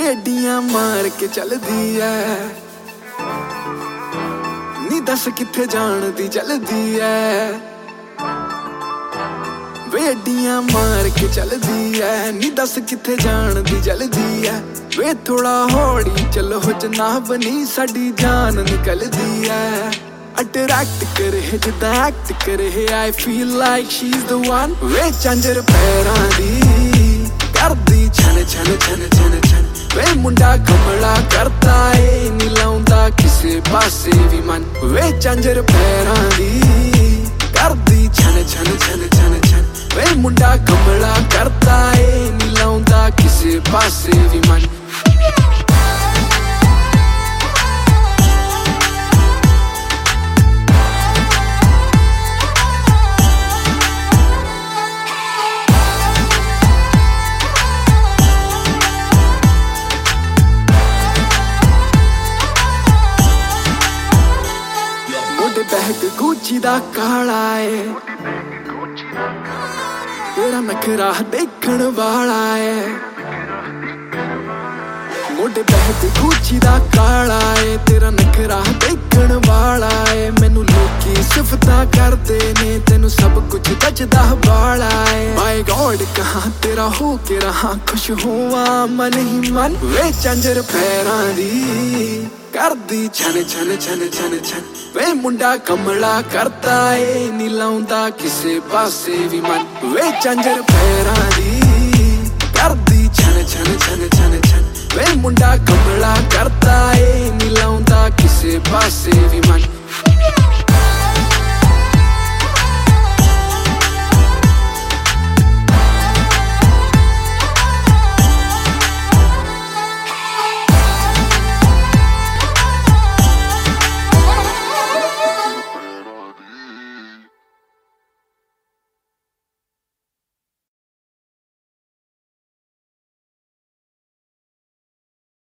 ਵੇਡੀਆਂ ਮਾਰ ਕੇ ਚੱਲਦੀ ਐ ਨੀ ਦੱਸ ਕਿੱਥੇ ਜਾਣ ਦੀ ਜਲਦੀ ਐ ਵੇਡੀਆਂ ਮਾਰ ਕੇ ਚੱਲਦੀ ਐ ਨੀ ਦੱਸ ਕਿੱਥੇ ਜਾਣ ਦੀ ਜਲਦੀ ਐ ਵੇ ਥੋੜਾ ਹੌਲੀ ਚੱਲੋ ਜਨਾਬ ਨੀ ਸਾਡੀ ਜਾਨ ਨਿਕਲਦੀ ਐ ਅਟਰੈਕਟ ਕਰੇ ਜਿੱਦਾਂ ਐਕਟ ਕਰੇ I feel like she's the one ਵੇ ਚਾਂਜਰ ਪੈਰਾਂ ਦੀ ਕਰਦੀ ਛਨ ਛਨ ਛਨ ਛਨ ਛਨ ਵੇ ਮੁੰਡਾ ਕਮਲਾ ਕਰਦਾ ਏ ਨੀ ਲਾਉਂਦਾ ਕਿਸੇ ਪਾਸੇ ਵੀ ਮਨ ਵੇ ਚਾਂਜਰ ਪੈਰਾਂ ਦੀ ਕਰਦੀ ਛਨ ਛਨ ਛਨ ਛਨ ਛਨ ਵੇ ਮੁੰਡਾ ਕਮਲਾ ਕਰਦਾ ਏ ਨੀ ਲਾਉਂਦਾ ਕਿਸੇ ਪਾਸੇ ਵੀ ਮਨ ਬੈਗ ਗੁੱਚੀ ਦਾ ਕਾਲਾ ਏ ਤੇਰਾ ਨਖਰਾ ਦੇਖਣ ਵਾਲਾ ਏ ਮੋਢੇ ਬੈਗ ਗੁੱਚੀ ਦਾ ਕਾਲਾ ਏ ਤੇਰਾ ਨਖਰਾ ਦੇਖਣ ਵਾਲਾ ਏ ਮੈਨੂੰ ਲੋਕੀ ਸਿਫਤਾਂ ਕਰਦੇ ਨੇ ਤੈਨੂੰ ਸਭ ਕੁਝ ਬਚਦਾ ਵਾਲਾ ਏ ਮਾਈ ਗੋਡ ਕਹਾਂ ਤੇਰਾ ਹੋ ਕੇ ਰਹਾ ਖੁਸ਼ ਹੋਵਾਂ ਮਨ ਹੀ ਮਨ ਵੇ ਚਾਂਜਰ ਪੈਰਾਂ ਦੀ ਕਰਦੀ ਛਨ ਛਨ ਛਨ ਛਨ ਛਨ ਵੇ ਮੁੰਡਾ ਕਮਲਾ ਕਰਦਾ ਏ ਨੀ ਲਾਉਂਦਾ ਕਿਸੇ ਪਾਸੇ ਵੀ ਮਨ ਵੇ ਚਾਂਜਰ ਪੈਰਾਂ ਦੀ ਕਰਦੀ ਛਨ ਛਨ ਛਨ ਛਨ ਛਨ ਵੇ ਮੁੰਡਾ ਕਮਲਾ ਕਰਦਾ